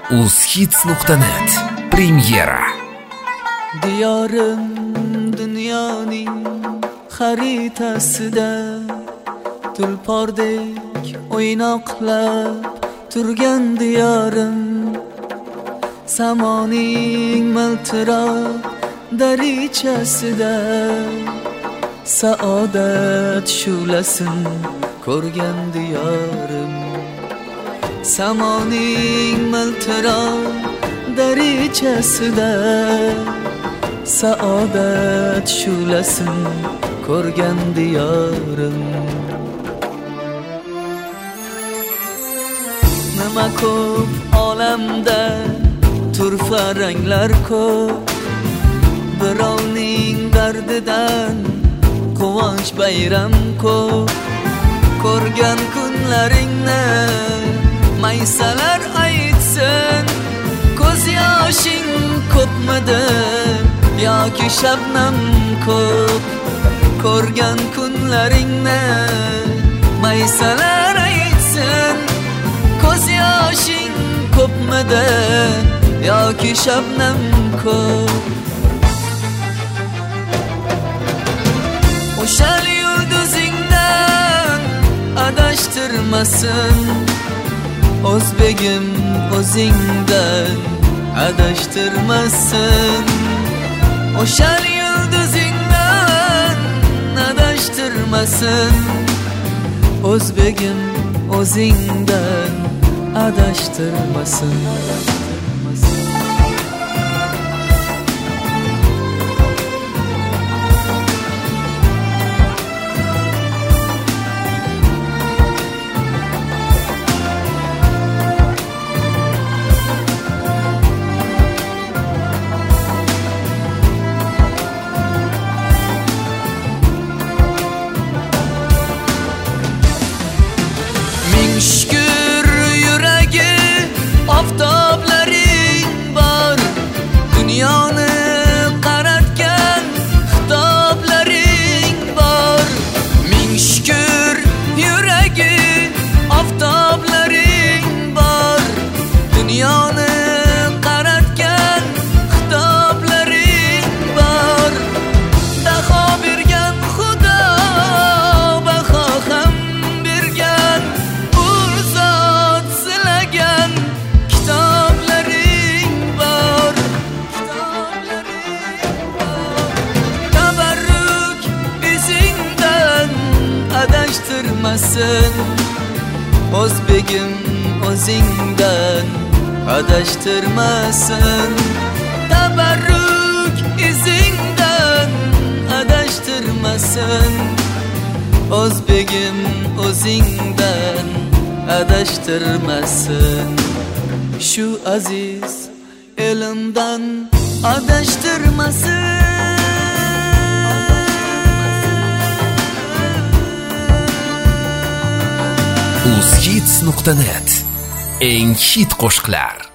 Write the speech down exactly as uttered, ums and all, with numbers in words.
uzhits nuqta net Premyera. Diyorim dunyoning xaritasida tulpordek o'ynoqlab turgan diyorim, samoning miltiroq darichasida saodat shu'lasin ko'rgan diyorim, samoning miltiroq darichasida saodat shu'lasin ko'rgan diyorim. Nima ko'p olamda turfa ranglar ko'p, birovning dardidan quvonch bayram ko'p. Ko'rgan kunlaringni maysalar aytsin, ko'z yoshing ko'pmidi yoki shabnam ko'p. Ko'rgan kunlaringni maysalar aytsin, ko'z yoshing ko'pmidi yoki shabnam ko'p. O'shal yulduzingdan adashtirmasin, o'zbegim o'zingdan adashtirmasin. O'shal yulduzingdan adashtirmasin, o'zbegim o'zingdan adashtirmasin. Shukr yuragi oftoblaring bor, dunyoni qaratgan xitoblaring bor. Ming shukr yuragi oftoblaring bor, dunyoni qaratgan xitoblaring bor. Daho bergan Xudo baho ham bergan, adashtirmasin, o'zbegim o'zingdan adashtirmasin. Tabarruk izingdan adashtirmasin, o'zbegim o'zingdan adashtirmasin. Shu aziz elimdan adashtirmasin. uzhits nuqta net eng hit qo'shiqlar.